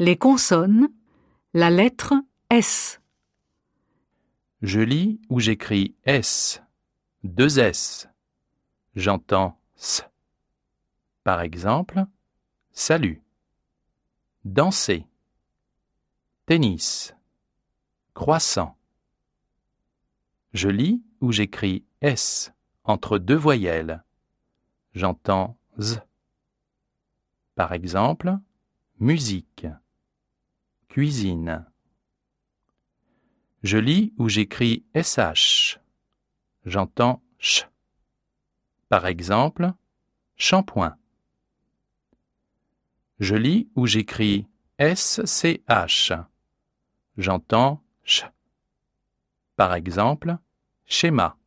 Les consonnes, la lettre S. Je lis ou j'écris S, 2 S. J'entends S. Par exemple, salut, danser, tennis, croissant. Je lis ou j'écris S entre 2 voyelles. J'entends Z. Par exemple, musique, cuisine. Je lis ou j'écris SH. J'entends CH. Par exemple, shampoing. Je lis ou j'écris SCH. J'entends CH. Par exemple, schéma.